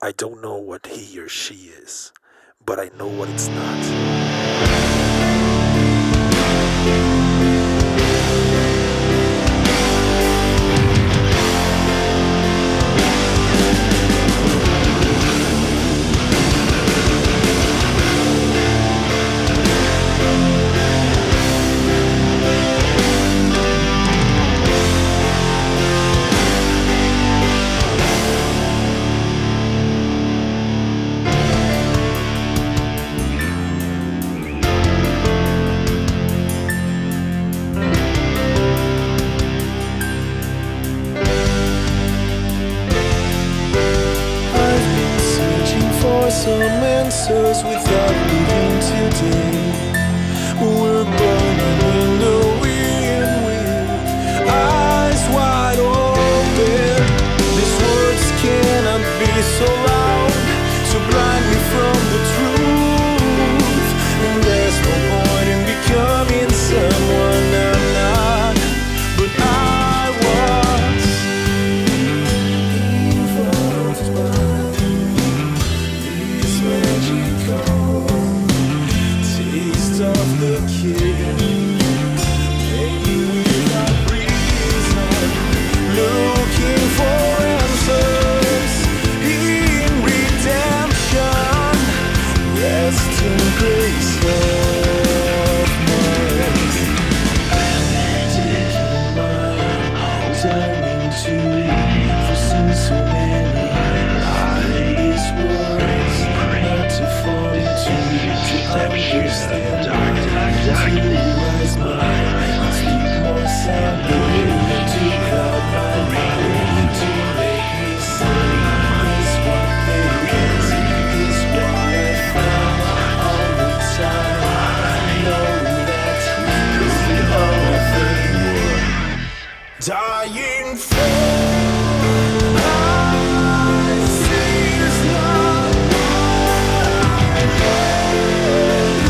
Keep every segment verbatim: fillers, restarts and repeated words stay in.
I don't know what he or she is, but I know what it's not. Some answers without leaving today. We're burning in the wind with eyes wide open. These words cannot be so loud to blind me from the truth. And there's no point in becoming someone I'm not, but I was influenced by of the king, maybe without reason, looking for answers in redemption. Rest in grace of mine, taking mine, turning to for sin so many. I these words not to fall into, to understand. To realize mine, speak more soundly, to cloud my mind, to make me sing. Is what there is, is what I found all the time. Know that is the only thing worth dying for. I see is not what I heard.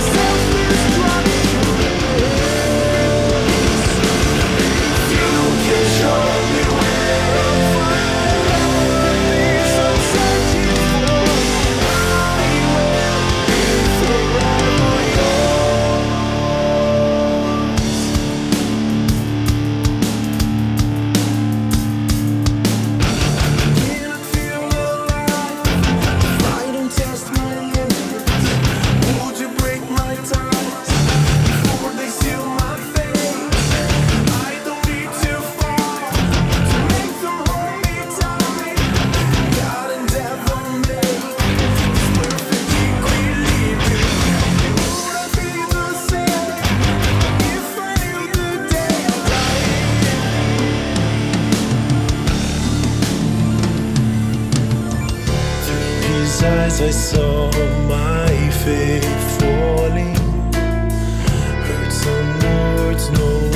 Eyes I saw my faith falling, heard some words, no